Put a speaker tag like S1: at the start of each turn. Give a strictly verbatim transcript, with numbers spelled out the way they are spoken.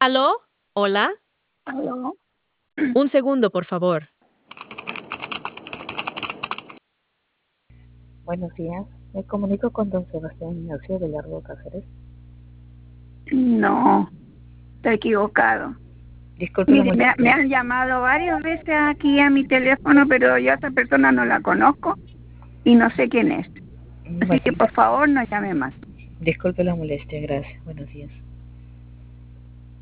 S1: ¿Aló? ¿Hola?
S2: ¿Aló?
S1: Un segundo, por favor.
S3: Buenos días, me comunico con don Sebastián Ignacio de Largo Cáceres.
S2: No, está equivocado.
S3: Disculpe la
S2: Mire, me, me
S3: molestia.
S2: han llamado varias veces aquí a mi teléfono, pero yo a esa persona no la conozco y no sé quién es. Así
S3: Bueno,
S2: que por favor no llame más.
S3: disculpe la molestia, gracias. Buenos días.